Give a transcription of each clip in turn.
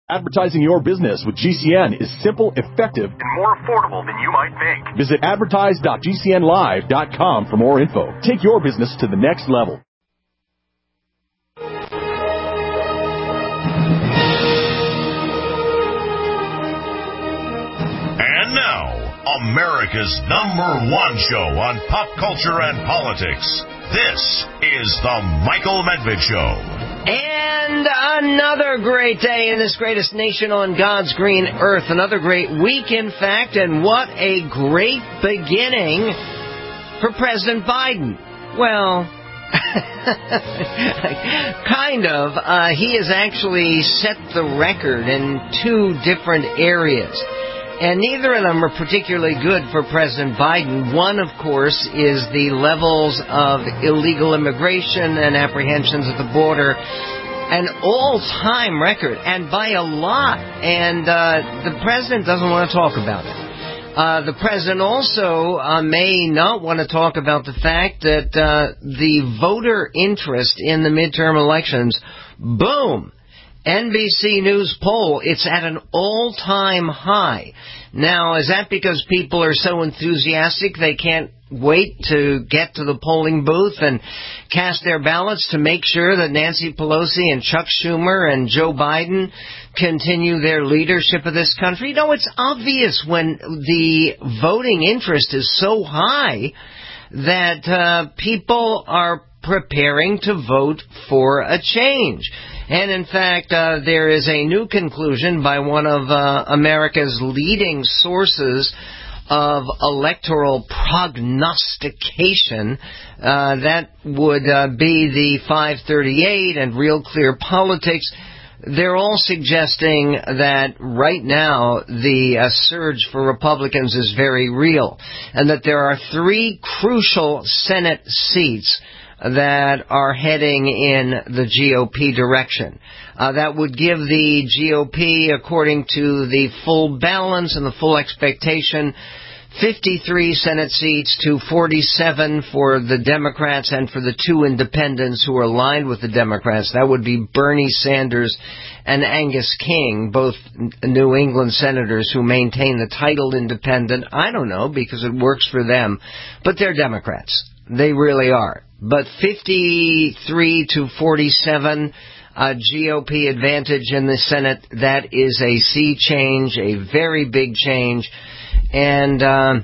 Advertising your business with GCN is simple, effective, and more affordable than you might think. Visit advertise.gcnlive.com for more info. Take your business to the next level. And now, America's #1 show on pop culture and politics. This is The Michael Medved Show. And another great day in this greatest nation on God's green earth. Another great week, in fact, and what a great beginning for President Biden. Well, kind of. He has actually set the record in two different areas. And neither of them are particularly good for President Biden. One, of course, is the levels of illegal immigration and apprehensions at the border. An all-time record, and by a lot. And the president doesn't want to talk about it. The president also may not want to talk about the fact that the voter interest in the midterm elections, boom! NBC News poll, it's at an all-time high. Now, is that because people are so enthusiastic they can't wait to get to the polling booth and cast their ballots to make sure that Nancy Pelosi and Chuck Schumer and Joe Biden continue their leadership of this country? No, it's obvious when the voting interest is so high that people are preparing to vote for a change. And in fact, there is a new conclusion by one of America's leading sources of electoral prognostication. That would be the 538 and Real Clear Politics. They're all suggesting that right now the surge for Republicans is very real, and that there are three crucial Senate seats that are heading in the GOP direction. That would give the GOP, according to the full balance and the full expectation, 53 Senate seats to 47 for the Democrats and for the two independents who are aligned with the Democrats. That would be Bernie Sanders and Angus King, both New England senators who maintain the title independent. I don't know, because it works for them, but they're Democrats. They really are. But 53 to 47 GOP advantage in the Senate, that is a sea change, a very big change. And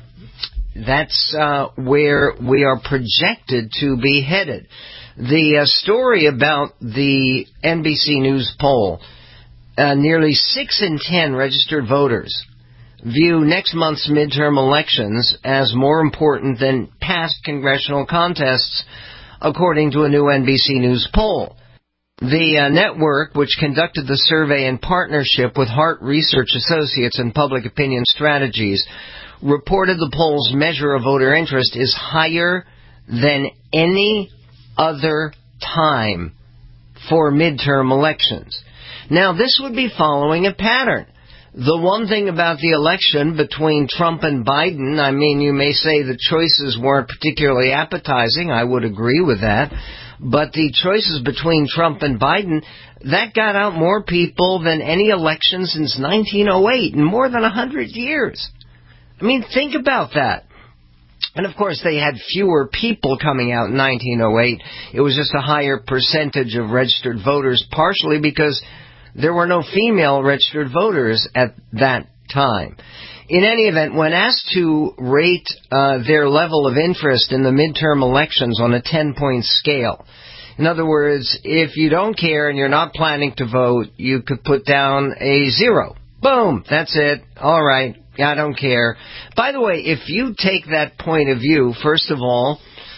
that's where we are projected to be headed. The story about the NBC News poll, nearly 6 in 10 registered voters view next month's midterm elections as more important than past congressional contests, according to a new NBC News poll. The network, which conducted the survey in partnership with Hart Research Associates and Public Opinion Strategies, reported the poll's measure of voter interest is higher than any other time for midterm elections. Now, this would be following a pattern. The one thing about the election between Trump and Biden, I mean, you may say the choices weren't particularly appetizing. I would agree with that. But the choices between Trump and Biden, that got out more people than any election since 1908 in more than 100 years. I mean, think about that. And, of course, they had fewer people coming out in 1908. It was just a higher percentage of registered voters, partially because there were no female registered voters at that time. In any event, when asked to rate their level of interest in the midterm elections on a 10-point scale, in other words, if you don't care and you're not planning to vote, you could put down a 0. Boom, that's it. All right, I don't care. By the way, if you take that point of view, first of all,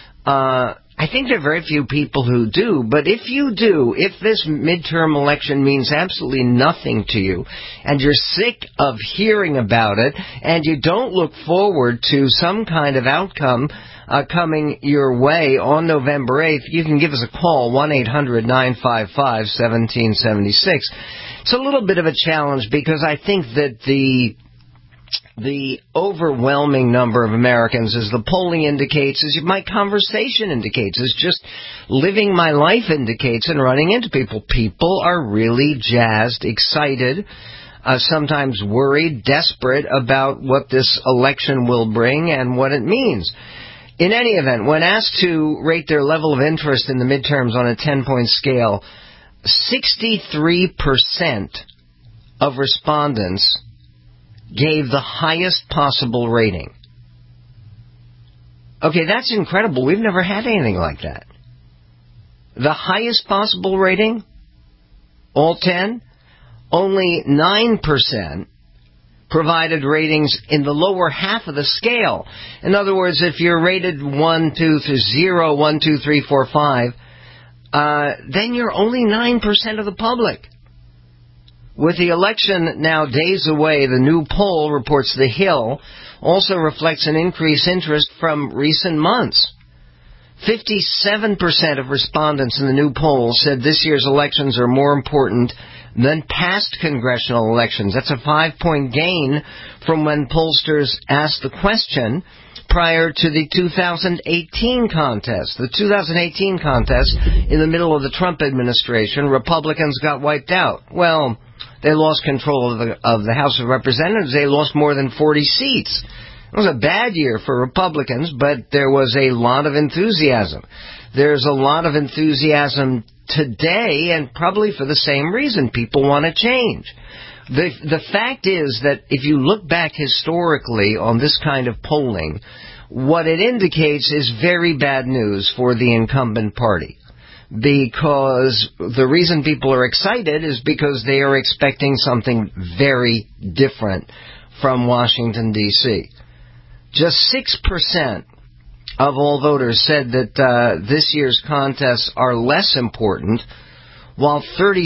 I think there are very few people who do, but if you do, if this midterm election means absolutely nothing to you, and you're sick of hearing about it, and you don't look forward to some kind of outcome coming your way on November 8th, you can give us a call, 1-800-955-1776. It's a little bit of a challenge because I think that the the overwhelming number of Americans, as the polling indicates, as my conversation indicates, as just living my life indicates and running into people. People are really jazzed, excited, sometimes worried, desperate about what this election will bring and what it means. In any event, when asked to rate their level of interest in the midterms on a 10-point scale, 63% of respondents gave the highest possible rating. Okay, that's incredible. We've never had anything like that. The highest possible rating, all 10, only 9% provided ratings in the lower half of the scale. In other words, if you're rated 1, 2, 0, 1, 2, 3, 4, 5, then you're only 9% of the public. With the election now days away, the new poll, reports The Hill, also reflects an increased interest from recent months. 57% of respondents in the new poll said this year's elections are more important than past congressional elections. That's a 5-point gain from when pollsters asked the question prior to the 2018 contest. The 2018 contest, in the middle of the Trump administration, Republicans got wiped out. Well, they lost control of the House of Representatives. They lost more than 40 seats. It was a bad year for Republicans, but there was a lot of enthusiasm. There's a lot of enthusiasm today, and probably for the same reason. People want to change. The fact is that if you look back historically on this kind of polling, what it indicates is very bad news for the incumbent party. Because the reason people are excited is because they are expecting something very different from Washington, D.C. Just 6% of all voters said that this year's contests are less important, while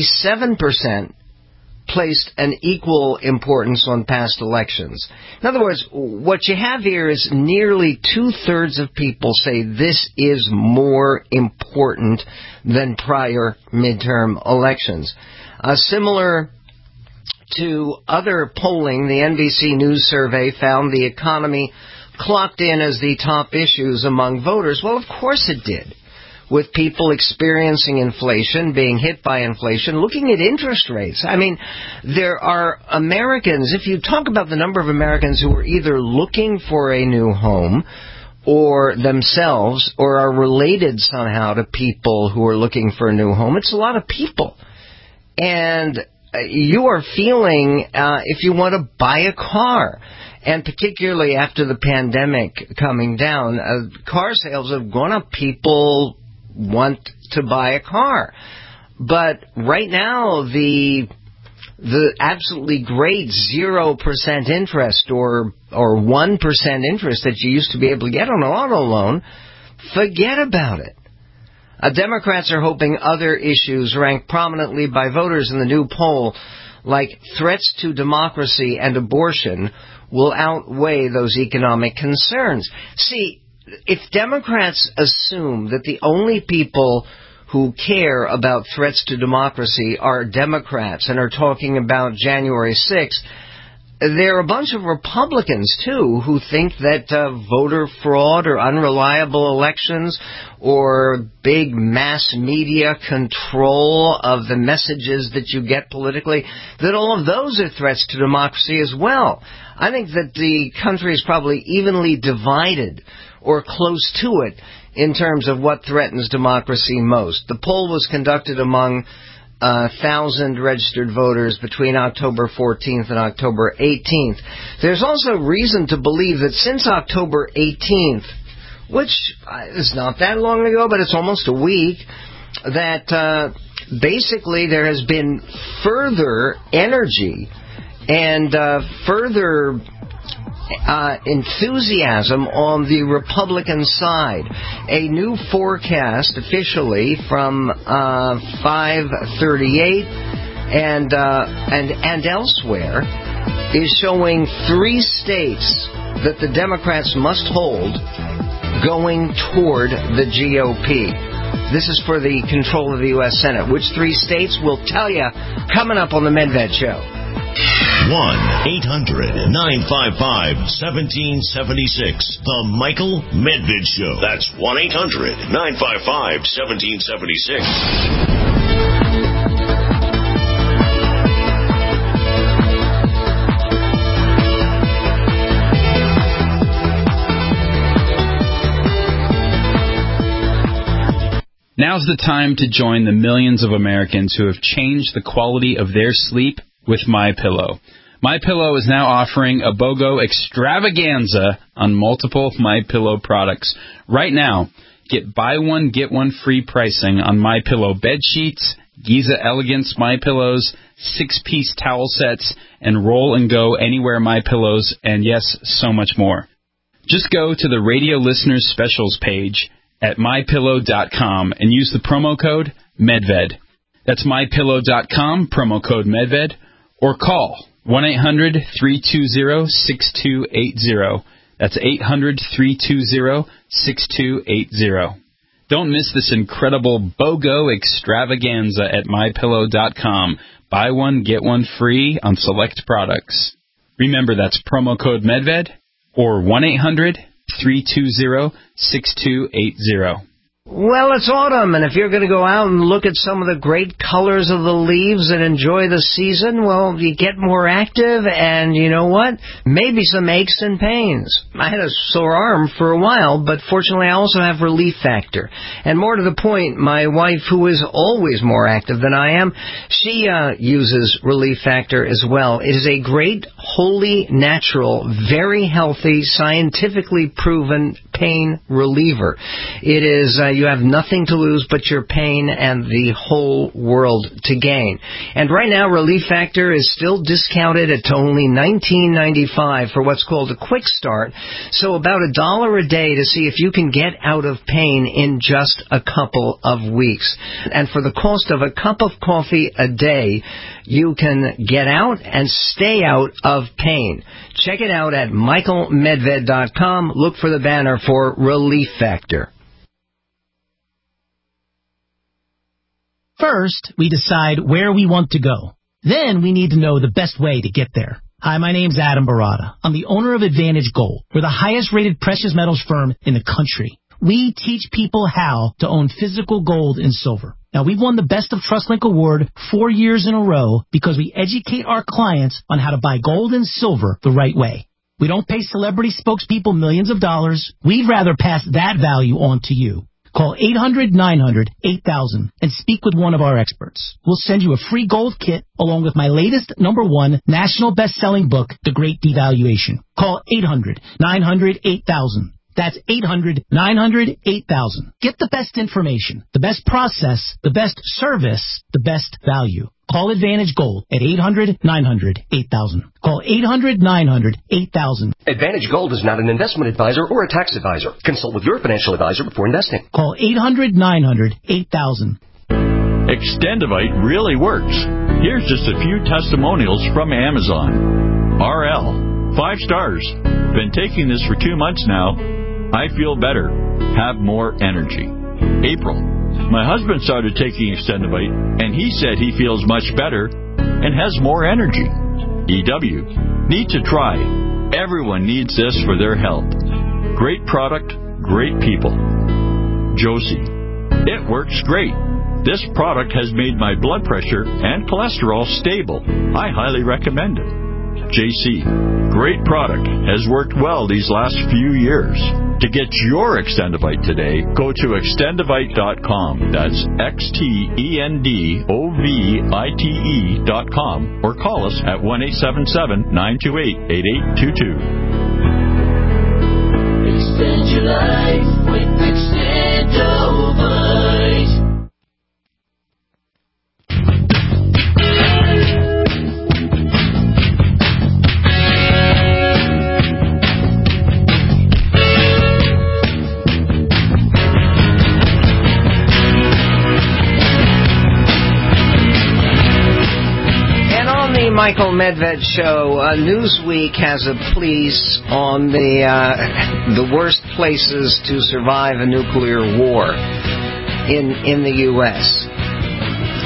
37% placed an equal importance on past elections. In other words, what you have here is nearly 2/3 of people say this is more important than prior midterm elections. Similar to other polling, the NBC News survey found the economy clocked in as the top issues among voters. Well, of course it did. With people experiencing inflation, being hit by inflation, looking at interest rates. I mean, there are Americans, if you talk about the number of Americans who are either looking for a new home or themselves or are related somehow to people who are looking for a new home, it's a lot of people. And you are feeling if you want to buy a car. And particularly after the pandemic coming down, car sales have gone up. People want to buy a car. But right now, the absolutely great 0% interest or 1% interest that you used to be able to get on an auto loan, forget about it. Democrats are hoping other issues ranked prominently by voters in the new poll, like threats to democracy and abortion, will outweigh those economic concerns. See, if Democrats assume that the only people who care about threats to democracy are Democrats and are talking about January 6th, there are a bunch of Republicans, too, who think that voter fraud or unreliable elections or big mass media control of the messages that you get politically, that all of those are threats to democracy as well. I think that the country is probably evenly divided or close to it in terms of what threatens democracy most. The poll was conducted among 1,000 registered voters between October 14th and October 18th. There's also reason to believe that since October 18th, which is not that long ago, but it's almost a week, that basically there has been further energy and further enthusiasm on the Republican side. A new forecast officially from 538 and elsewhere is showing 3 states that the Democrats must hold going toward the GOP. This is for the control of the U.S. Senate. Which 3 states? We'll tell you coming up on the Medved Show. 1-800-955-1776. The Michael Medved Show. That's 1-800-955-1776. Now's the time to join the millions of Americans who have changed the quality of their sleep with MyPillow. MyPillow is now offering a BOGO extravaganza on multiple MyPillow products. Right now, get buy one, get one free pricing on MyPillow bed sheets, Giza Elegance MyPillows, 6-piece towel sets, and Roll and Go Anywhere MyPillows, and yes, so much more. Just go to the Radio Listeners Specials page at MyPillow.com and use the promo code MEDVED. That's MyPillow.com, promo code MEDVED, or call 1-800-320-6280. That's 800-320-6280. Don't miss this incredible BOGO extravaganza at MyPillow.com. Buy one, get one free on select products. Remember, that's promo code MEDVED or 1-800-320-6280. Well, it's autumn, and if you're going to go out and look at some of the great colors of the leaves and enjoy the season, well, you get more active, and you know what? Maybe some aches and pains. I had a sore arm for a while, but fortunately I also have Relief Factor. And more to the point, my wife, who is always more active than I am, she uses Relief Factor as well. It is a great, wholly natural, very healthy, scientifically proven pain reliever. It is... you have nothing to lose but your pain and the whole world to gain. And right now, Relief Factor is still discounted at only $19.95 for what's called a quick start. So about $1 a day to see if you can get out of pain in just a couple of weeks. And for the cost of a cup of coffee a day, you can get out and stay out of pain. Check it out at michaelmedved.com. Look for the banner for Relief Factor. First, we decide where we want to go. Then we need to know the best way to get there. Hi, my name's Adam Barada. I'm the owner of Advantage Gold. We're the highest-rated precious metals firm in the country. We teach people how to own physical gold and silver. Now, we've won the Best of TrustLink Award 4 years in a row because we educate our clients on how to buy gold and silver the right way. We don't pay celebrity spokespeople millions of dollars. We'd rather pass that value on to you. Call 800-900-8000 and speak with one of our experts. We'll send you a free gold kit along with my latest #1 national best-selling book, The Great Devaluation. Call 800-900-8000. That's 800-900-8000. Get the best information, the best process, the best service, the best value. Call Advantage Gold at 800-900-8000. Call 800-900-8000. Advantage Gold is not an investment advisor or a tax advisor. Consult with your financial advisor before investing. Call 800-900-8000. Extendivite really works. Here's just a few testimonials from Amazon. RL, 5 stars. Been taking this for 2 months now. I feel better. Have more energy. April, my husband started taking Extendivite, and he said he feels much better and has more energy. EW, need to try. Everyone needs this for their health. Great product, great people. Josie, it works great. This product has made my blood pressure and cholesterol stable. I highly recommend it. JC, great product, has worked well these last few years. To get your Extendivite today, go to extendivite.com. That's XTENDOVITE.com, or call us at 1-877-928-8822. Extend your life with Extendovite. Michael Medved Show. Newsweek has a piece on the worst places to survive a nuclear war in the U.S.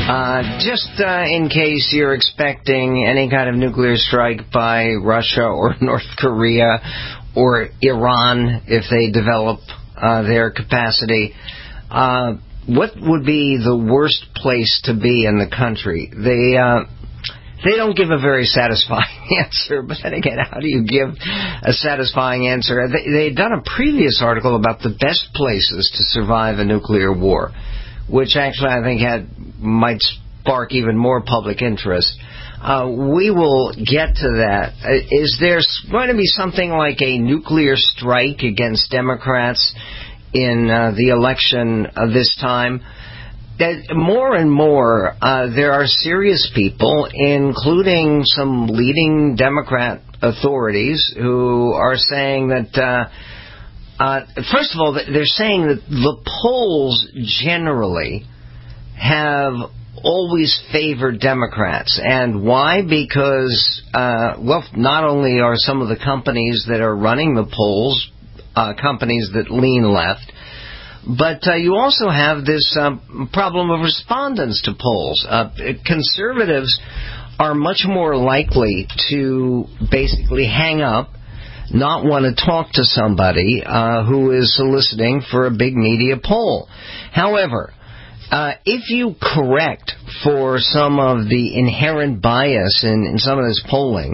Just in case you're expecting any kind of nuclear strike by Russia or North Korea or Iran if they develop their capacity, what would be the worst place to be in the country? They don't give a very satisfying answer, but then again, how do you give a satisfying answer? They'd done a previous article about the best places to survive a nuclear war, which actually I think might spark even more public interest. We will get to that. Is there going to be something like a nuclear strike against Democrats in the election this time? More and more, there are serious people, including some leading Democrat authorities, who are saying that, first of all, they're saying that the polls generally have always favored Democrats. And why? Because, not only are some of the companies that are running the polls companies that lean left, but you also have this problem of respondents to polls. Conservatives are much more likely to basically hang up, not want to talk to somebody who is soliciting for a big media poll. However, if you correct for some of the inherent bias in some of this polling,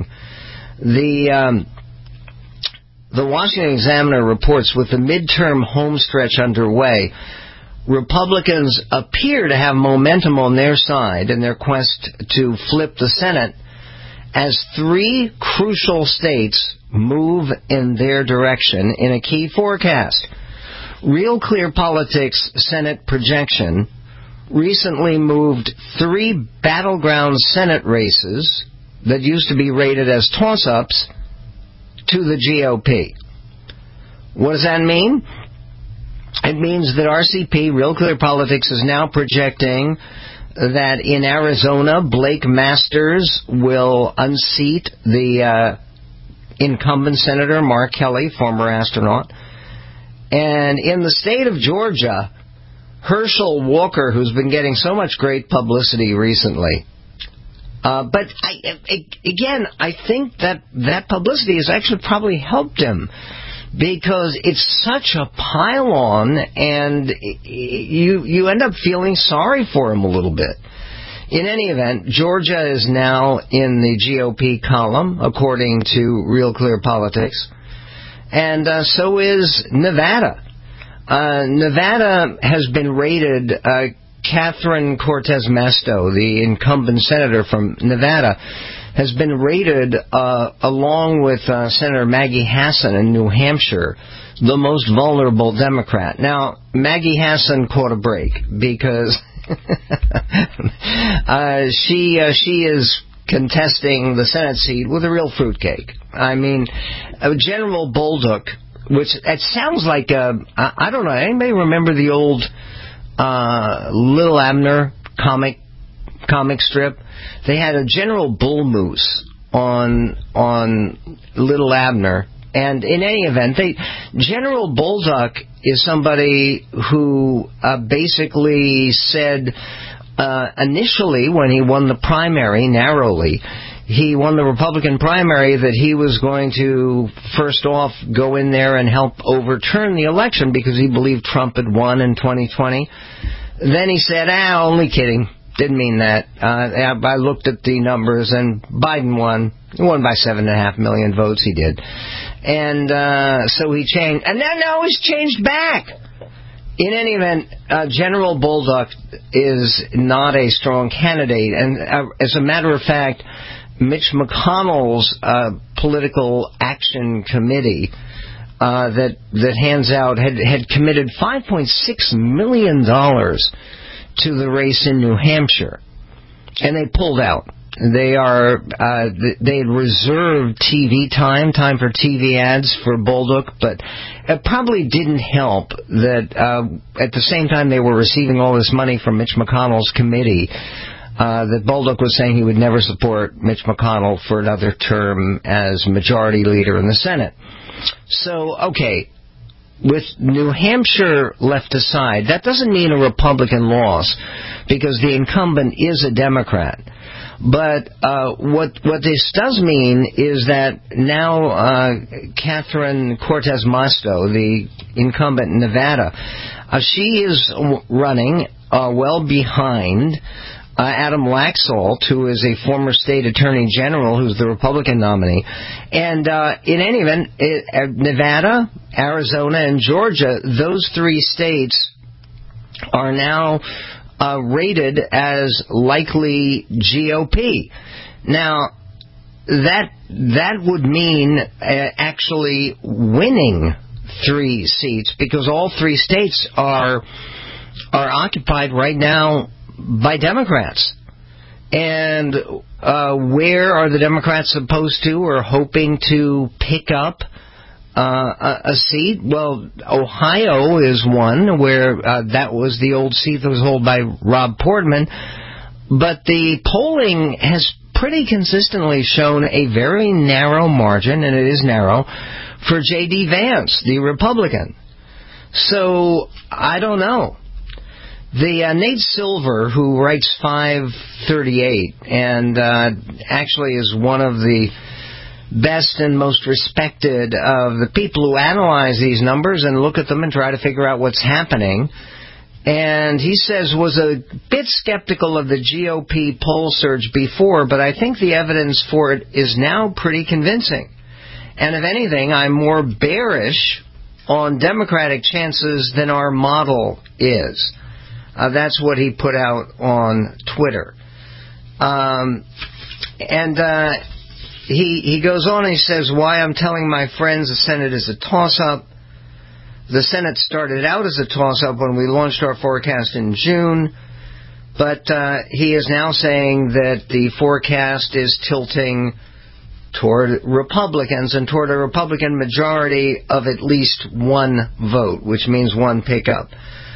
the Washington Examiner reports with the midterm homestretch underway, Republicans appear to have momentum on their side in their quest to flip the Senate as 3 crucial states move in their direction in a key forecast. Real Clear Politics Senate projection recently moved 3 battleground Senate races that used to be rated as toss-ups to the GOP. What does that mean? It means that RCP, Real Clear Politics, is now projecting that in Arizona, Blake Masters will unseat the incumbent Senator Mark Kelly, former astronaut. And in the state of Georgia, Herschel Walker, who's been getting so much great publicity recently, but I think that publicity has actually probably helped him, because it's such a pile-on, and you end up feeling sorry for him a little bit. In any event, Georgia is now in the GOP column, according to Real Clear Politics, and so is Nevada. Nevada has been rated... Catherine Cortez Masto, the incumbent senator from Nevada, has been rated, along with Senator Maggie Hassan in New Hampshire, the most vulnerable Democrat. Now, Maggie Hassan caught a break because she is contesting the Senate seat with a real fruitcake. I mean, General Bolduc, which it sounds like I don't know. Anybody remember the old Little Abner comic strip? They had a General Bull Moose on Little Abner, and in any event, General Bolduc is somebody who basically said initially, when he won the primary narrowly, he won the Republican primary, that he was going to first off go in there and help overturn the election because he believed Trump had won in 2020. Then he said, only kidding. Didn't mean that. I looked at the numbers, and Biden won. He won by 7.5 million votes. He did. And so he changed. And then now he's changed back. In any event, General Bolduc is not a strong candidate. And as a matter of fact, Mitch McConnell's political action committee that hands out had committed $5.6 million to the race in New Hampshire, and they pulled out. They had reserved TV time for TV ads for Bolduc, but it probably didn't help that at the same time they were receiving all this money from Mitch McConnell's committee, that Bolduc was saying he would never support Mitch McConnell for another term as majority leader in the Senate. So, okay, with New Hampshire left aside, that doesn't mean a Republican loss, because the incumbent is a Democrat. But what this does mean is that now Catherine Cortez Masto, the incumbent in Nevada, she is running well behind Adam Laxalt, who is a former state attorney general, who's the Republican nominee. And in any event, Nevada, Arizona, and Georgia, those three states are now rated as likely GOP. Now, that would mean actually winning 3 seats, because all 3 states are occupied right now by Democrats. And where are the Democrats supposed to or hoping to pick up a seat? Well, Ohio is one where that was the old seat that was held by Rob Portman. But the polling has pretty consistently shown a very narrow margin, and it is narrow, for J.D. Vance, the Republican. So, I don't know. The Nate Silver, who writes 538, and actually is one of the best and most respected of the people who analyze these numbers and look at them and try to figure out what's happening, and he says was a bit skeptical of the GOP poll surge before, but I think the evidence for it is now pretty convincing. And if anything, I'm more bearish on Democratic chances than our model is. That's what he put out on Twitter. He goes on and he says, why I'm telling my friends the Senate is a toss-up. The Senate started out as a toss-up when we launched our forecast in June, but he is now saying that the forecast is tilting toward Republicans and toward a Republican majority of at least 1 vote, which means 1 pickup.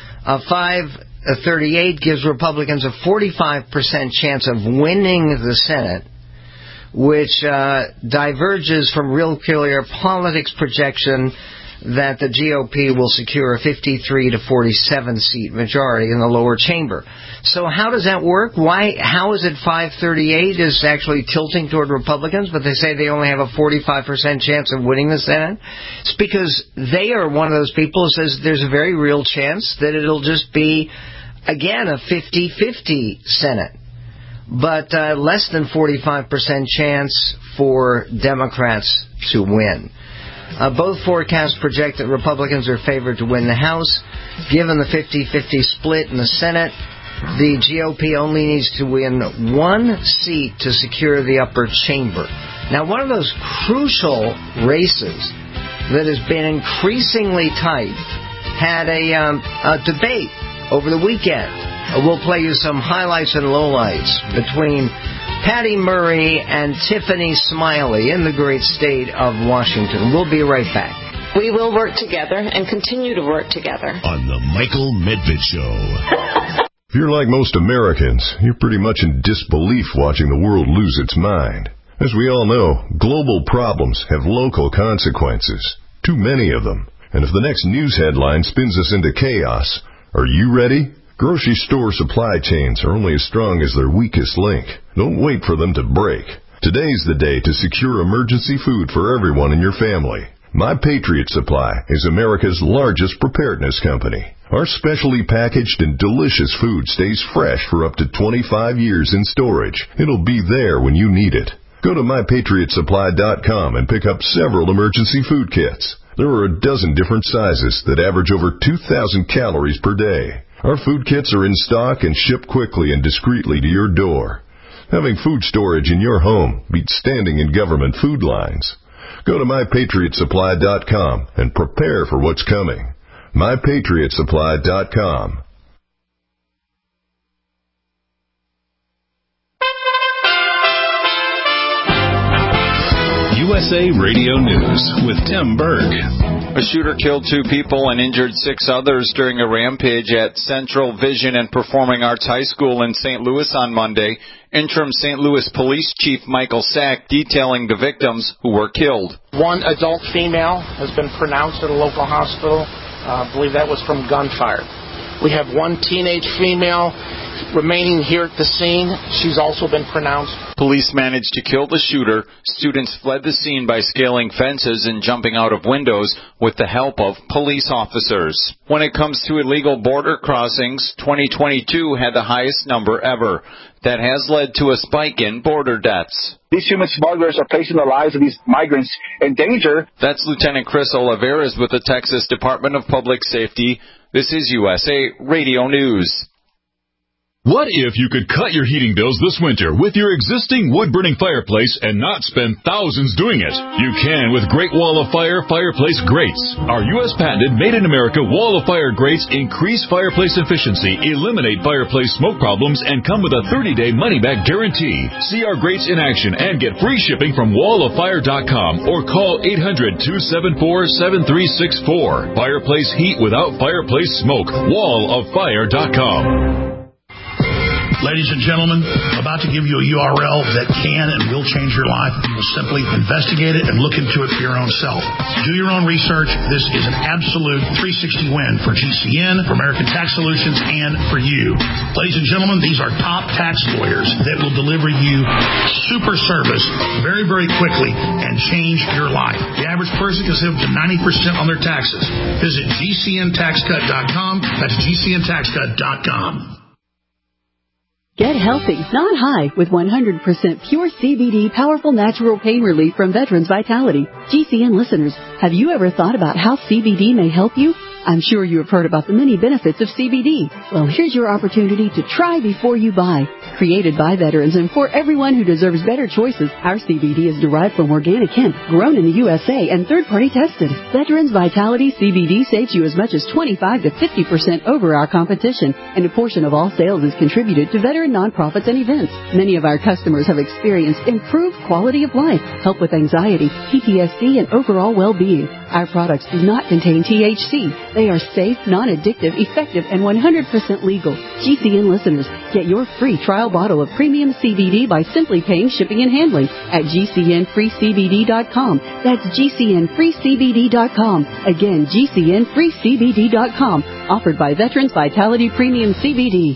538 gives Republicans a 45% chance of winning the Senate, which diverges from Real Clear Politics' projection that the GOP will secure a 53 to 47 seat majority in the lower chamber. So how does that work? How is it 538 is actually tilting toward Republicans, but they say they only have a 45% chance of winning the Senate? It's because they are one of those people who says there's a very real chance that it'll just be, again, a 50-50 Senate, but less than 45% chance for Democrats to win. Both forecasts project that Republicans are favored to win the House. Given the 50-50 split in the Senate, the GOP only needs to win 1 seat to secure the upper chamber. Now, one of those crucial races that has been increasingly tight had a debate over the weekend. We'll play you some highlights and lowlights between Patty Murray and Tiffany Smiley in the great state of Washington. We'll be right back. We will work together and continue to work together. On the Michael Medved Show. If you're like most Americans, you're pretty much in disbelief watching the world lose its mind. As we all know, global problems have local consequences. Too many of them. And if the next news headline spins us into chaos, are you ready? Grocery store supply chains are only as strong as their weakest link. Don't wait for them to break. Today's the day to secure emergency food for everyone in your family. My Patriot Supply is America's largest preparedness company. Our specially packaged and delicious food stays fresh for up to 25 years in storage. It'll be there when you need it. Go to MyPatriotSupply.com and pick up several emergency food kits. There are a dozen different sizes that average over 2,000 calories per day. Our food kits are in stock and ship quickly and discreetly to your door. Having food storage in your home beats standing in government food lines. Go to MyPatriotSupply.com and prepare for what's coming. MyPatriotSupply.com. USA Radio News with Tim Berg. A shooter killed 2 people and injured 6 others during a rampage at Central Vision and Performing Arts High School in St. Louis on Monday. Interim St. Louis Police Chief Michael Sack detailing the victims who were killed. 1 adult female has been pronounced at a local hospital. I believe that was from gunfire. We have 1 teenage female remaining here at the scene. She's also been pronounced. Police managed to kill the shooter. Students fled the scene by scaling fences and jumping out of windows with the help of police officers. When it comes to illegal border crossings, 2022 had the highest number ever. That has led to a spike in border deaths. These human smugglers are placing the lives of these migrants in danger. That's Lieutenant Chris Oliveras with the Texas Department of Public Safety. This is USA Radio News. What if you could cut your heating bills this winter with your existing wood-burning fireplace and not spend thousands doing it? You can with Great Wall of Fire fireplace grates. Our U.S.-patented, made-in-America Wall of Fire grates increase fireplace efficiency, eliminate fireplace smoke problems, and come with a 30-day money-back guarantee. See our grates in action and get free shipping from walloffire.com or call 800-274-7364. Fireplace heat without fireplace smoke. walloffire.com. Ladies and gentlemen, about to give you a URL that can and will change your life. You will simply investigate it and look into it for your own self. Do your own research. This is an absolute 360 win for GCN, for American Tax Solutions, and for you. Ladies and gentlemen, these are top tax lawyers that will deliver you super service very, very quickly and change your life. The average person can save up to 90% on their taxes. Visit GCNTaxCut.com. That's GCNTaxCut.com. Get healthy, not high, with 100% pure CBD powerful natural pain relief from Veterans Vitality. GCN listeners, have you ever thought about how CBD may help you? I'm sure you have heard about the many benefits of CBD. Well, here's your opportunity to try before you buy. Created by veterans and for everyone who deserves better choices, our CBD is derived from organic hemp, grown in the USA, and third-party tested. Veterans Vitality CBD saves you as much as 25 to 50% over our competition, and a portion of all sales is contributed to veteran nonprofits and events. Many of our customers have experienced improved quality of life, help with anxiety, PTSD, and overall well-being. Our products do not contain THC. They are safe, non-addictive, effective, and 100% legal. GCN listeners, get your free trial bottle of premium CBD by simply paying shipping and handling at GCNFreeCBD.com. That's GCNFreeCBD.com. Again, GCNFreeCBD.com. Offered by Veterans Vitality Premium CBD.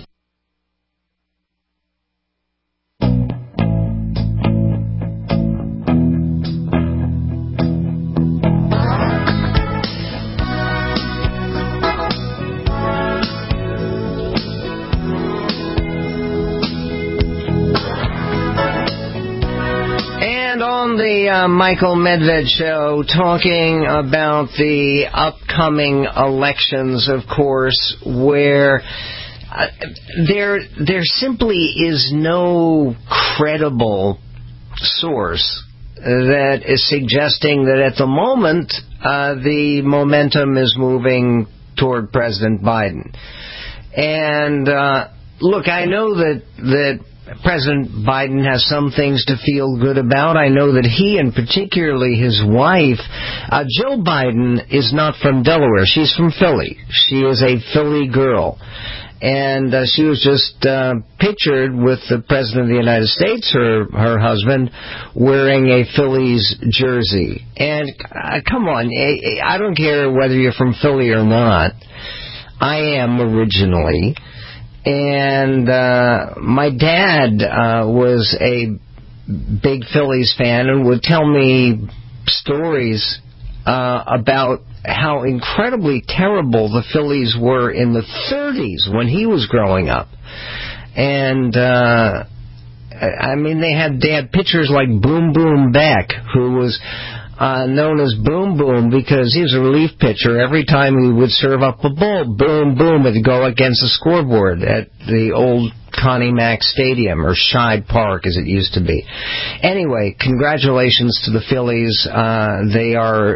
The Michael Medved Show, talking about the upcoming elections, of course, where there simply is no credible source that is suggesting that at the moment the momentum is moving toward President Biden. And look, I know that President Biden has some things to feel good about. I know that he, and particularly his wife, Jill Biden, is not from Delaware. She's from Philly. She is a Philly girl. And she was just pictured with the President of the United States, her husband, wearing a Phillies jersey. And come on, I don't care whether you're from Philly or not. I am originally. And my dad was a big Phillies fan and would tell me stories about how incredibly terrible the Phillies were in the 30s when he was growing up. And I mean, they had pitchers like Boom Boom Beck, who was known as Boom Boom because he was a relief pitcher. Every time he would serve up a ball, boom, boom, it'd go against the scoreboard at the old Connie Mack Stadium, or Shibe Park as it used to be. Anyway, congratulations to the Phillies. They are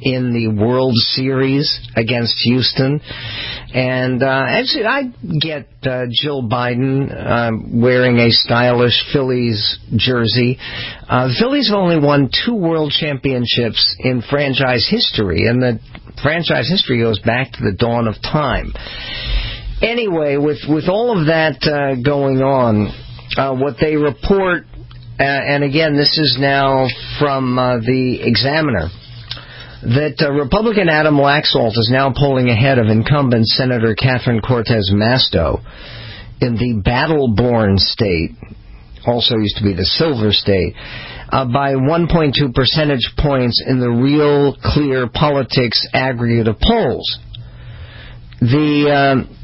in the World Series against Houston. And actually, I get Jill Biden wearing a stylish Phillies jersey. The Phillies have only won 2 world championships in franchise history, and the franchise history goes back to the dawn of time. Anyway, with all of that going on, what they report, and again, this is now from the Examiner, that Republican Adam Laxalt is now polling ahead of incumbent Senator Catherine Cortez Masto in the Battle-Born State, also used to be the Silver State, by 1.2 percentage points in the Real Clear Politics aggregate of polls. The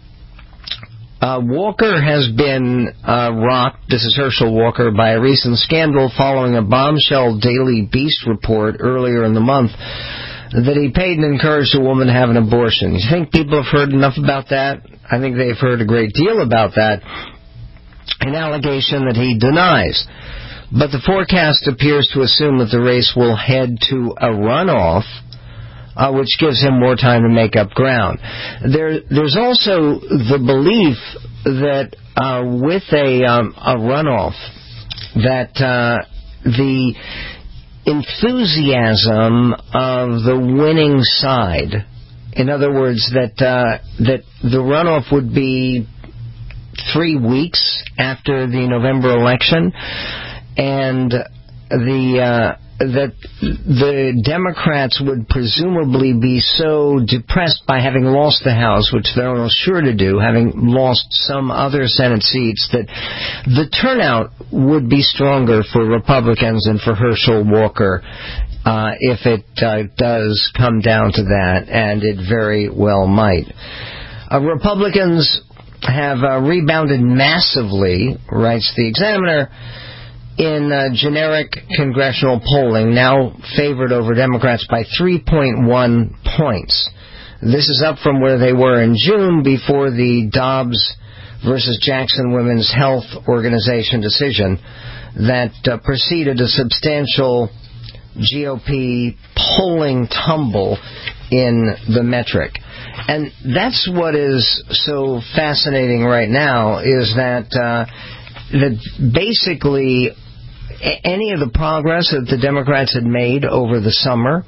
Walker has been rocked, this is Herschel Walker, by a recent scandal following a bombshell Daily Beast report earlier in the month that he paid and encouraged a woman to have an abortion. You think people have heard enough about that? I think they've heard a great deal about that. An allegation that he denies. But the forecast appears to assume that the race will head to a runoff, which gives him more time to make up ground. There's also the belief that with a runoff, that the enthusiasm of the winning side, in other words, that the runoff would be 3 weeks after the November election, and that the Democrats would presumably be so depressed by having lost the House, which they're almost sure to do, having lost some other Senate seats, that the turnout would be stronger for Republicans and for Herschel Walker if it does come down to that, and it very well might. Republicans have rebounded massively, writes the Examiner, in generic congressional polling, now favored over Democrats by 3.1 points. This is up from where they were in June before the Dobbs versus Jackson Women's Health Organization decision that preceded a substantial GOP polling tumble in the metric. And that's what is so fascinating right now, is that basically any of the progress that the Democrats had made over the summer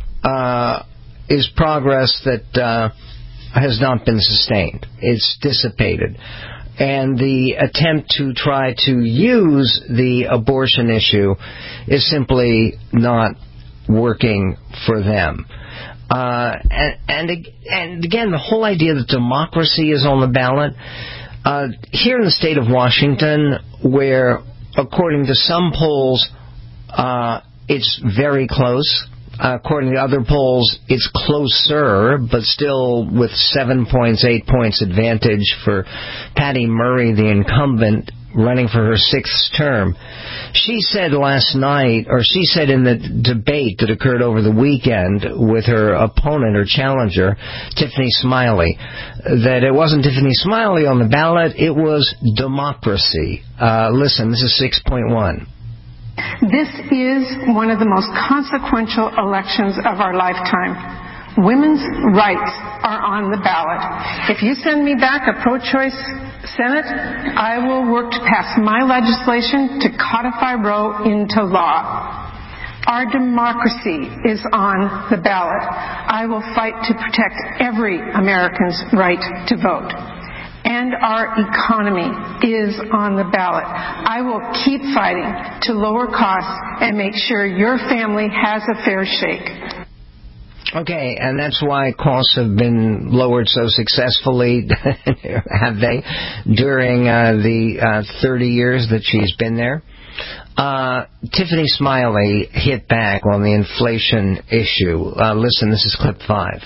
is progress that has not been sustained. It's dissipated. And the attempt to try to use the abortion issue is simply not working for them. And again, the whole idea that democracy is on the ballot, here in the state of Washington, where according to some polls, it's very close. According to other polls, it's closer, but still with 7 points, 8 points advantage for Patty Murray, the incumbent, running for her 6th term. She said last night, or she said in the debate that occurred over the weekend with her opponent, her challenger, Tiffany Smiley, that it wasn't Tiffany Smiley on the ballot, it was democracy. Listen, this is 6.1. This is one of the most consequential elections of our lifetime. Women's rights are on the ballot. If you send me back a pro-choice Senate, I will work to pass my legislation to codify Roe into law. Our democracy is on the ballot. I will fight to protect every American's right to vote. And our economy is on the ballot. I will keep fighting to lower costs and make sure your family has a fair shake. Okay, and that's why costs have been lowered so successfully, have they, during the 30 years that she's been there. Tiffany Smiley hit back on the inflation issue. Listen, this is clip 5.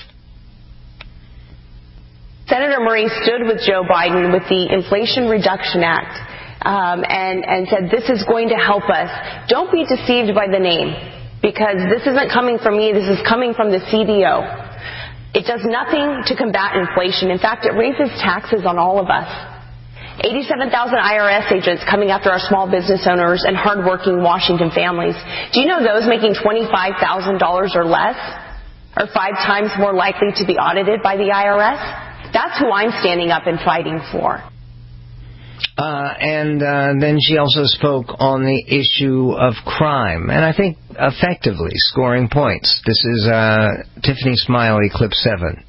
Senator Murray stood with Joe Biden with the Inflation Reduction Act and said, this is going to help us. Don't be deceived by the name, because this isn't coming from me. This is coming from the CBO. It does nothing to combat inflation. In fact, it raises taxes on all of us. 87,000 IRS agents coming after our small business owners and hardworking Washington families. Do you know those making $25,000 or less are 5 times more likely to be audited by the IRS. That's who I'm standing up and fighting for. And then she also spoke on the issue of crime, and I think effectively scoring points. This is Tiffany Smiley, clip 7.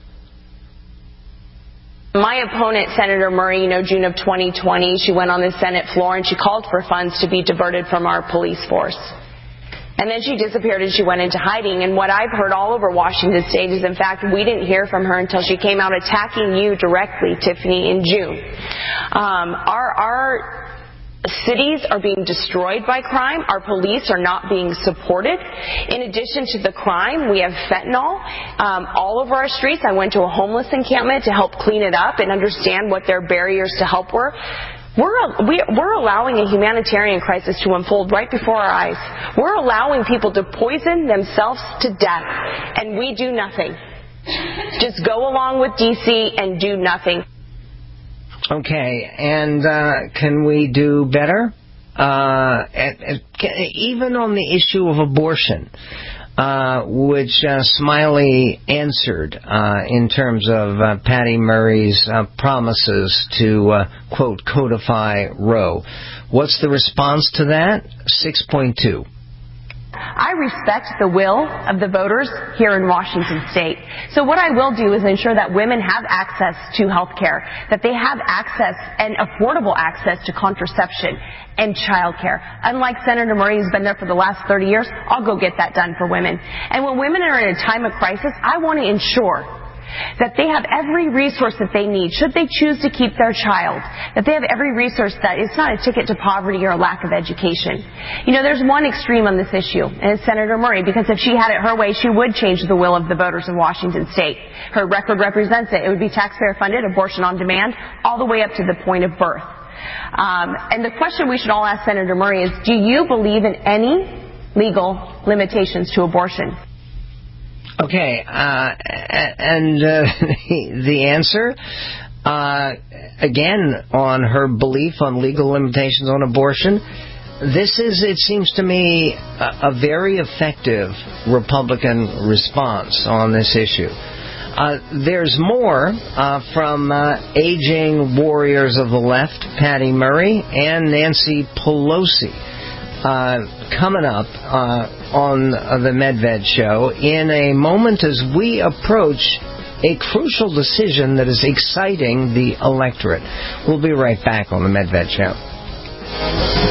My opponent, Senator Murray, June of 2020, she went on the Senate floor and she called for funds to be diverted from our police force. And then she disappeared and she went into hiding. And what I've heard all over Washington State is, in fact, we didn't hear from her until she came out attacking you directly, Tiffany, in June. Our cities are being destroyed by crime. Our police are not being supported. In addition to the crime, we have fentanyl all over our streets. I went to a homeless encampment to help clean it up and understand what their barriers to help were. We're allowing a humanitarian crisis to unfold right before our eyes. We're allowing people to poison themselves to death, and we do nothing. Just go along with D.C. and do nothing. Okay, and can we do better? Even on the issue of abortion, which Smiley answered in terms of Patty Murray's promises to, quote, codify Roe. What's the response to that? 6.2. I respect the will of the voters here in Washington State. So what I will do is ensure that women have access to health care, that they have access and affordable access to contraception and child care. Unlike Senator Murray, who's been there for the last 30 years, I'll go get that done for women. And when women are in a time of crisis, I want to ensure that they have every resource that they need should they choose to keep their child, that they have every resource, that it's not a ticket to poverty or a lack of education. There's one extreme on this issue, and it's Senator Murray, because if she had it her way, she would change the will of the voters in Washington State. Her record represents it. It would be taxpayer-funded, abortion on demand, all the way up to the point of birth. And the question we should all ask Senator Murray is, do you believe in any legal limitations to abortion? Okay, and the answer, again, on her belief on legal limitations on abortion, this is, it seems to me, a very effective Republican response on this issue. There's more from aging warriors of the left, Patty Murray and Nancy Pelosi. Coming up on the Medved Show in a moment as we approach a crucial decision that is exciting the electorate. We'll be right back on the Medved Show.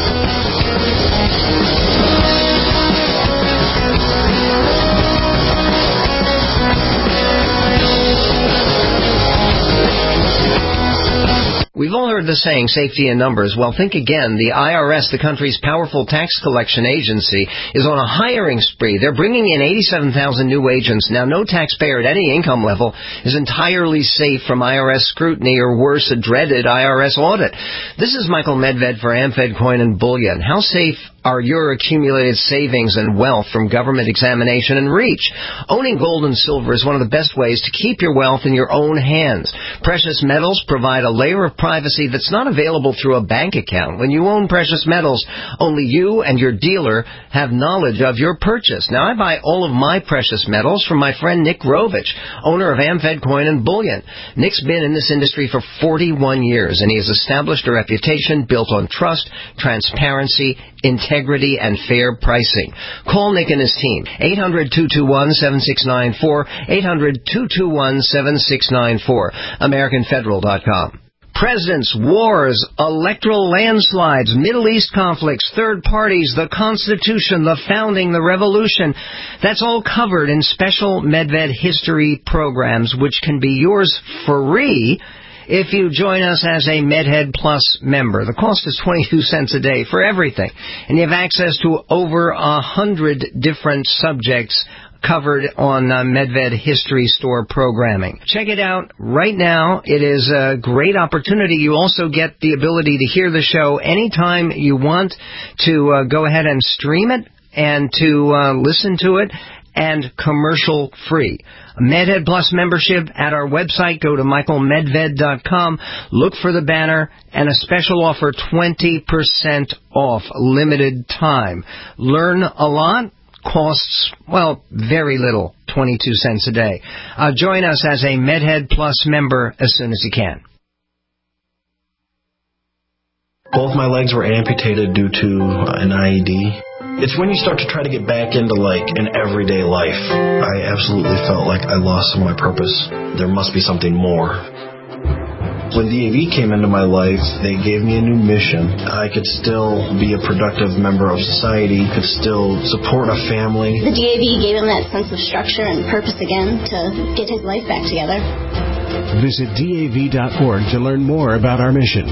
We've all heard the saying, safety in numbers. Well, think again. The IRS, the country's powerful tax collection agency, is on a hiring spree. They're bringing in 87,000 new agents. Now, no taxpayer at any income level is entirely safe from IRS scrutiny or worse, a dreaded IRS audit. This is Michael Medved for AmFed Coin and Bullion. How safe are your accumulated savings and wealth from government examination and reach? Owning gold and silver is one of the best ways to keep your wealth in your own hands. Precious metals provide a layer of privacy that's not available through a bank account. When you own precious metals, only you and your dealer have knowledge of your purchase. Now, I buy all of my precious metals from my friend Nick Rovich, owner of AmFed Coin and Bullion. Nick's been in this industry for 41 years, and he has established a reputation built on trust, transparency, integrity, and fair pricing. Call Nick and his team. 800-221-7694. 800-221-7694. AmericanFederal.com. Presidents, wars, electoral landslides, Middle East conflicts, third parties, the Constitution, the founding, the revolution. That's all covered in special Medved history programs, which can be yours free if you join us as a MedHead Plus member. The cost is 22 cents a day for everything, and you have access to over 100 different subjects covered on Medved History Store programming. Check it out right now. It is a great opportunity. You also get the ability to hear the show anytime you want, to go ahead and stream it and to listen to it, and commercial free. MedHead Plus membership at our website. Go to michaelmedved.com. Look for the banner and a special offer, 20% off, limited time. Learn a lot. costs, well, very little, 22 cents a day. Join us as a MedHead Plus member as soon as you can. Both my legs were amputated due to an IED. It's when you start to try to get back into, an everyday life. I absolutely felt like I lost some of my purpose. There must be something more. When DAV came into my life, they gave me a new mission. I could still be a productive member of society, could still support a family. The DAV gave him that sense of structure and purpose again to get his life back together. Visit DAV.org to learn more about our mission.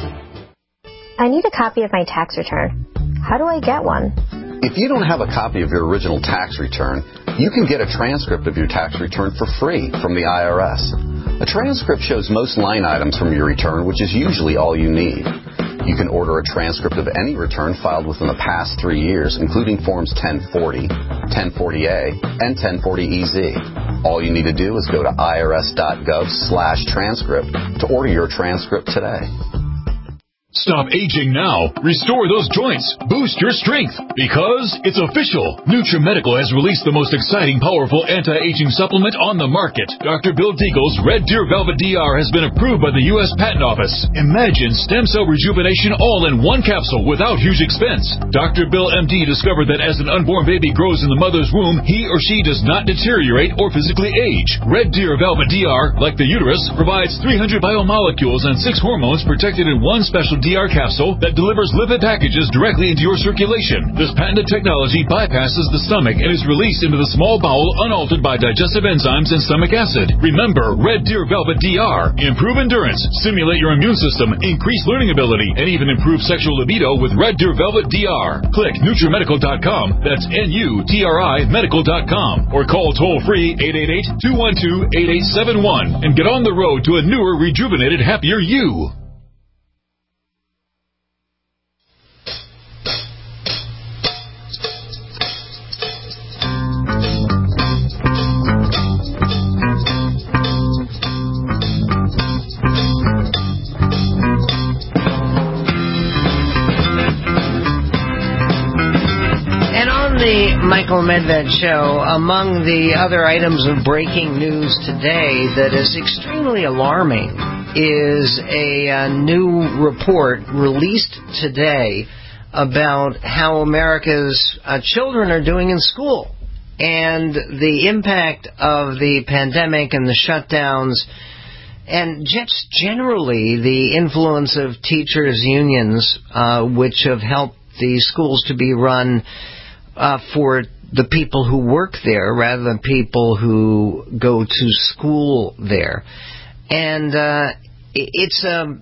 I need a copy of my tax return. How do I get one? If you don't have a copy of your original tax return, you can get a transcript of your tax return for free from the IRS. A transcript shows most line items from your return, which is usually all you need. You can order a transcript of any return filed within the past 3 years, including Forms 1040, 1040A, and 1040EZ. All you need to do is go to irs.gov/transcript to order your transcript today. Stop aging now. Restore those joints. Boost your strength. Because it's official. NutriMedical has released the most exciting, powerful anti-aging supplement on the market. Dr. Bill Deagle's Red Deer Velvet DR has been approved by the U.S. Patent Office. Imagine stem cell rejuvenation all in one capsule without huge expense. Dr. Bill MD discovered that as an unborn baby grows in the mother's womb, he or she does not deteriorate or physically age. Red Deer Velvet DR, like the uterus, provides 300 biomolecules and 6 hormones protected in one special DR capsule that delivers lipid packages directly into your circulation. This patented technology bypasses the stomach and is released into the small bowel unaltered by digestive enzymes and stomach acid. Remember, Red Deer Velvet DR. Improve endurance, stimulate your immune system, increase learning ability, and even improve sexual libido with Red Deer Velvet DR. Click NutriMedical.com, that's NUTRI Medical.com, or call toll-free 888-212-8871 and get on the road to a newer, rejuvenated, happier you. Michael Medved Show, among the other items of breaking news today that is extremely alarming is a new report released today about how America's children are doing in school and the impact of the pandemic and the shutdowns and just generally the influence of teachers' unions, which have helped the schools to be run for the people who work there rather than people who go to school there. And it's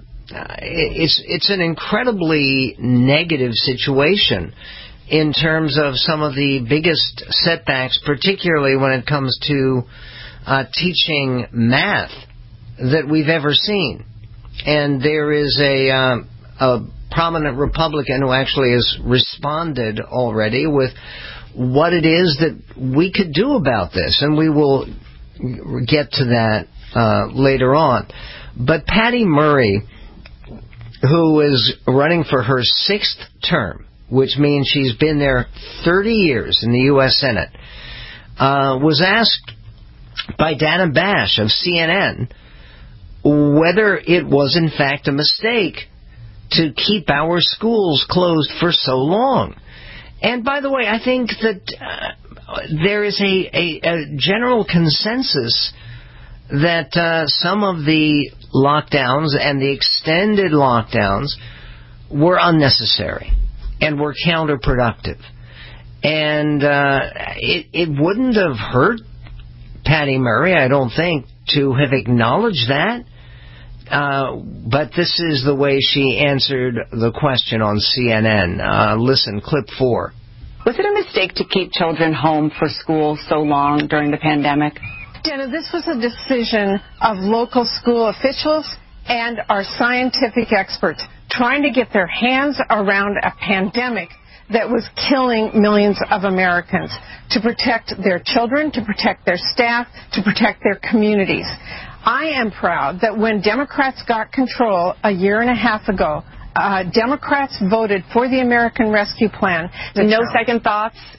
an incredibly negative situation in terms of some of the biggest setbacks, particularly when it comes to teaching math that we've ever seen. And there is a prominent Republican who actually has responded already with what it is that we could do about this, and we will get to that later on. But Patty Murray, who is running for her 6th term, which means she's been there 30 years in the U.S. Senate, was asked by Dana Bash of CNN whether it was in fact a mistake to keep our schools closed for so long. And by the way, I think that there is a general consensus that some of the lockdowns and the extended lockdowns were unnecessary and were counterproductive. And it wouldn't have hurt Patty Murray, I don't think, to have acknowledged that. But this is the way she answered the question on CNN. Listen, clip 4. Was it a mistake to keep children home for school so long during the pandemic? Dana, this was a decision of local school officials and our scientific experts trying to get their hands around a pandemic that was killing millions of Americans, to protect their children, to protect their staff, to protect their communities. I am proud that when Democrats got control a year and a half ago, Democrats voted for the American Rescue Plan. No second thoughts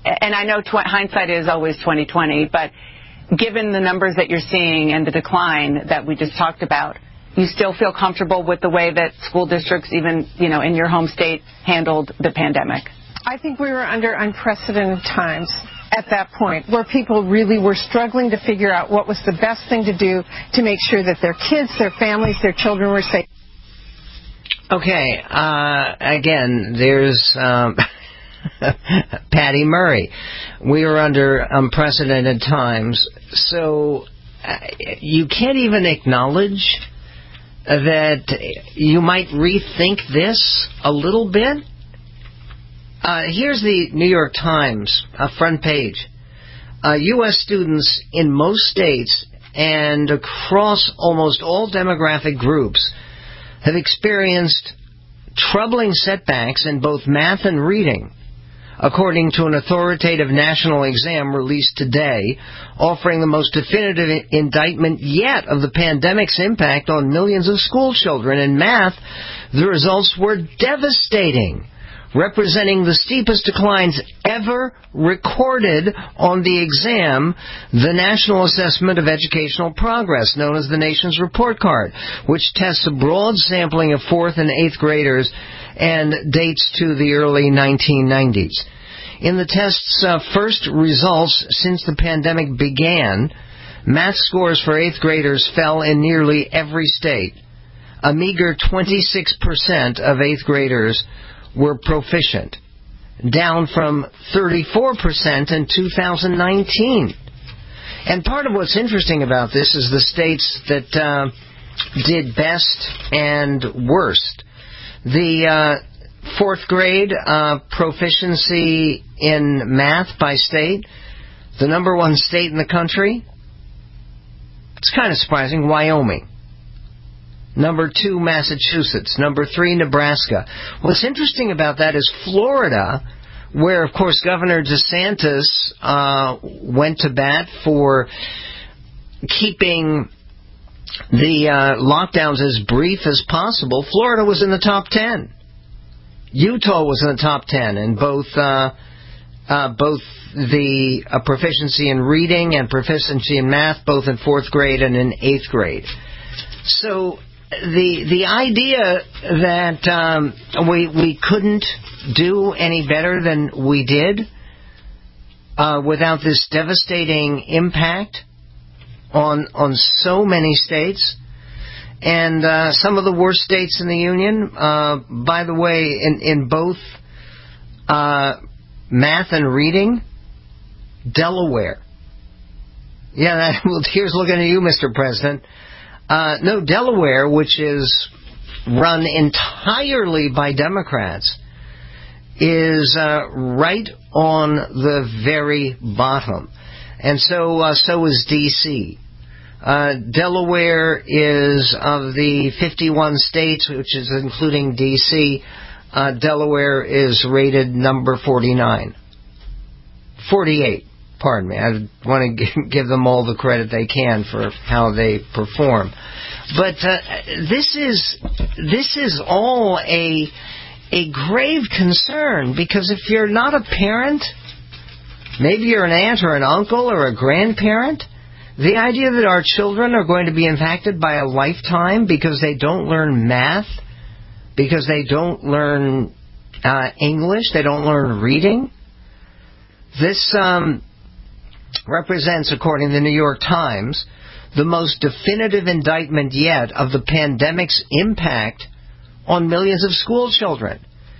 and I know hindsight is always 20/20, but given the numbers that you're seeing and the decline that we just talked about, you still feel comfortable with the way that school districts, even, in your home state, handled the pandemic? I think we were under unprecedented times at that point, where people really were struggling to figure out what was the best thing to do to make sure that their kids, their families, their children were safe. Okay, again, there's Patty Murray. We are under unprecedented times, so you can't even acknowledge that you might rethink this a little bit. Here's the New York Times front page. U.S. students in most states and across almost all demographic groups have experienced troubling setbacks in both math and reading, according to an authoritative national exam released today, offering the most definitive indictment yet of the pandemic's impact on millions of school children. In math, the results were devastating, representing the steepest declines ever recorded on the exam, the National Assessment of Educational Progress, known as the nation's report card, which tests a broad sampling of 4th and 8th graders and dates to the early 1990s. In the test's first results since the pandemic began, math scores for 8th graders fell in nearly every state. A meager 26% of 8th graders were proficient, down from 34% in 2019. And part of what's interesting about this is the states that did best and worst. The 4th grade proficiency in math by state, the number one state in the country, it's kind of surprising, Wyoming. Number 2, Massachusetts. Number 3, Nebraska. What's interesting about that is Florida, where, of course, Governor DeSantis went to bat for keeping the lockdowns as brief as possible. Florida was in the top 10. Utah was in the top 10 in both the proficiency in reading and proficiency in math, both in 4th grade and in 8th grade. So the idea that we couldn't do any better than we did without this devastating impact on so many states, and some of the worst states in the union, by the way, in both math and reading, Delaware. Yeah, here's looking at you, Mr. President. No, Delaware, which is run entirely by Democrats, is right on the very bottom. And so is D.C. Delaware is, of the 51 states, which is including D.C., Delaware is rated number 49. 48. Pardon me. I want to give them all the credit they can for how they perform. But this is all a grave concern, because if you're not a parent, maybe you're an aunt or an uncle or a grandparent, the idea that our children are going to be impacted by a lifetime because they don't learn math, because they don't learn English, they don't learn reading, this represents, according to the New York Times, the most definitive indictment yet of the pandemic's impact on millions of school children.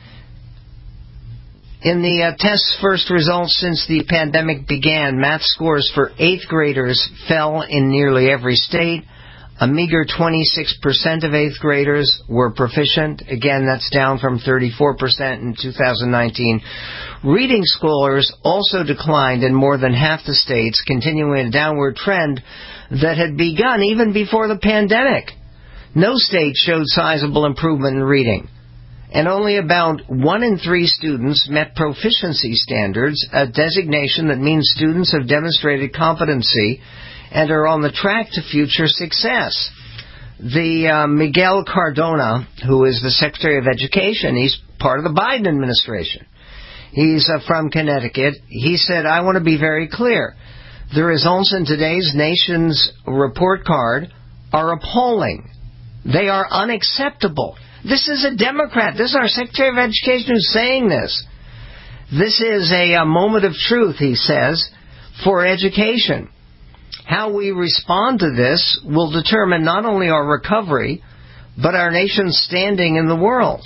In the test's first results since the pandemic began, math scores for 8th graders fell in nearly every state. A meager 26% of 8th graders were proficient. Again, that's down from 34% in 2019. Reading scores also declined in more than half the states, continuing a downward trend that had begun even before the pandemic. No state showed sizable improvement in reading, and only about 1 in 3 students met proficiency standards, a designation that means students have demonstrated competency and are on the track to future success. The Miguel Cardona, who is the Secretary of Education, he's part of the Biden administration. He's from Connecticut. He said, I want to be very clear. The results in today's Nation's report card are appalling. They are unacceptable. This is a Democrat. This is our Secretary of Education who's saying this. This is a moment of truth, he says, for education. How we respond to this will determine not only our recovery, but our nation's standing in the world.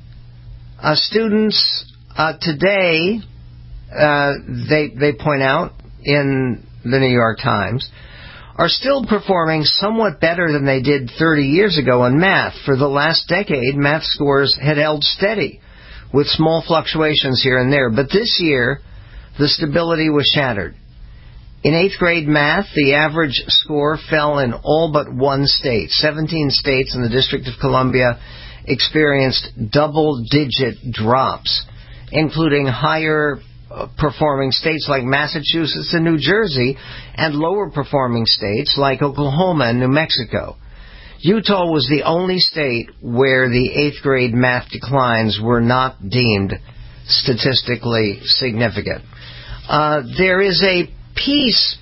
Students today, they point out in the New York Times, are still performing somewhat better than they did 30 years ago in math. For the last decade, math scores had held steady, with small fluctuations here and there. But this year, the stability was shattered. In 8th grade math, the average score fell in all but one state. 17 states and the District of Columbia experienced double-digit drops, including higher performing states like Massachusetts and New Jersey, and lower performing states like Oklahoma and New Mexico. Utah was the only state where the 8th grade math declines were not deemed statistically significant. There is a piece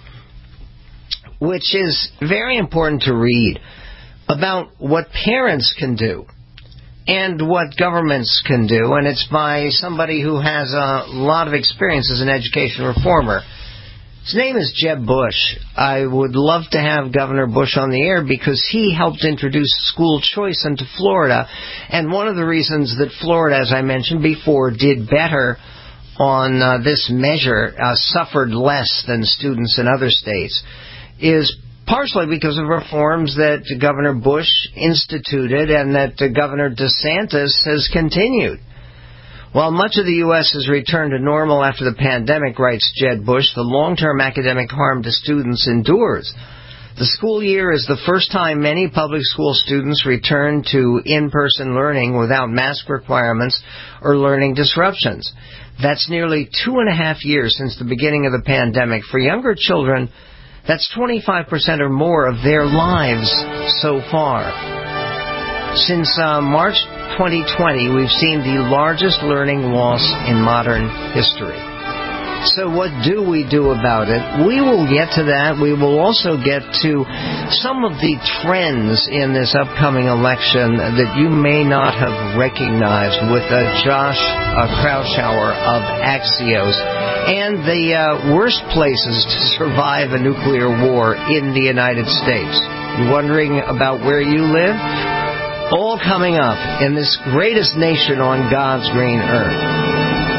which is very important to read about what parents can do and what governments can do, and it's by somebody who has a lot of experience as an education reformer. His name is Jeb Bush. I would love to have Governor Bush on the air because he helped introduce school choice into Florida, and one of the reasons that Florida, as I mentioned before, did better on this measure, suffered less than students in other states, is partially because of reforms that Governor Bush instituted and that Governor DeSantis has continued. While much of the U.S. has returned to normal after the pandemic, writes Jeb Bush, the long-term academic harm to students endures. The school year is the first time many public school students return to in-person learning without mask requirements or learning disruptions. That's nearly 2.5 years since the beginning of the pandemic. For younger children, that's 25% or more of their lives so far. Since March 2020, we've seen the largest learning loss in modern history. So what do we do about it? We will get to that. We will also get to some of the trends in this upcoming election that you may not have recognized with Josh Kraushaar of Axios and the worst places to survive a nuclear war in the United States. You wondering about where you live? All coming up in this greatest nation on God's green earth.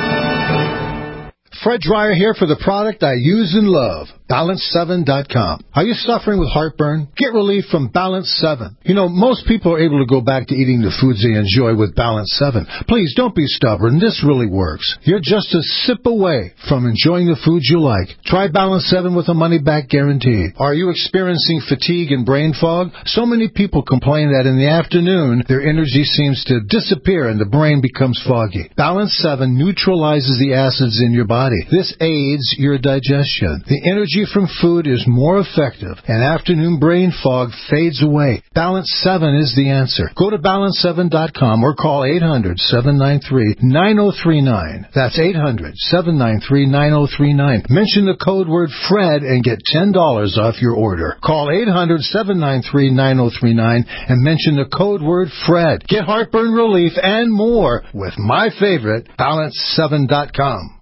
Fred Dreyer here for the product I use and love, Balance7.com. Are you suffering with heartburn? Get relief from Balance 7. You know, most people are able to go back to eating the foods they enjoy with Balance 7. Please don't be stubborn. This really works. You're just a sip away from enjoying the foods you like. Try Balance 7 with a money-back guarantee. Are you experiencing fatigue and brain fog? So many people complain that in the afternoon, their energy seems to disappear and the brain becomes foggy. Balance 7 neutralizes the acids in your body. This aids your digestion. The energy from food is more effective, and afternoon brain fog fades away. Balance 7 is the answer. Go to Balance7.com or call 800-793-9039. That's 800-793-9039. Mention the code word FRED and get $10 off your order. Call 800-793-9039 and mention the code word FRED. Get heartburn relief and more with my favorite, Balance7.com.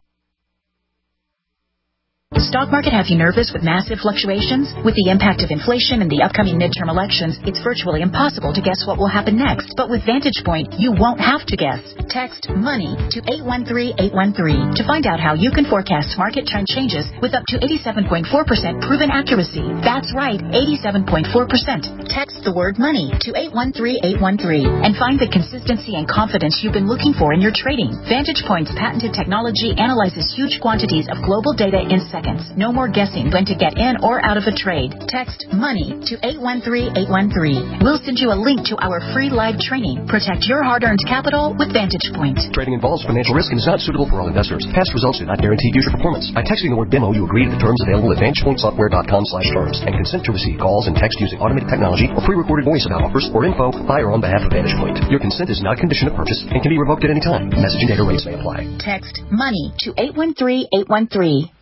The stock market has you nervous with massive fluctuations? With the impact of inflation and the upcoming midterm elections, it's virtually impossible to guess what will happen next. But with Vantage Point, you won't have to guess. Text MONEY to 813-813 to find out how you can forecast market trend changes with up to 87.4% proven accuracy. That's right, 87.4%. Text the word MONEY to 813-813 and find the consistency and confidence you've been looking for in your trading. Vantage Point's patented technology analyzes huge quantities of global data in seconds confidence. No more guessing when to get in or out of a trade. Text MONEY to 813-813. We'll send you a link to our free live training. Protect your hard-earned capital with Vantage Point. Trading involves financial risk and is not suitable for all investors. Past results do not guarantee future performance. By texting the word demo, you agree to the terms available at VantagePointSoftware.com/terms and consent to receive calls and text using automated technology or pre-recorded voice about offers or info by or on behalf of Vantage Point. Your consent is not a condition of purchase and can be revoked at any time. Message and data rates may apply. Text MONEY to 813-813.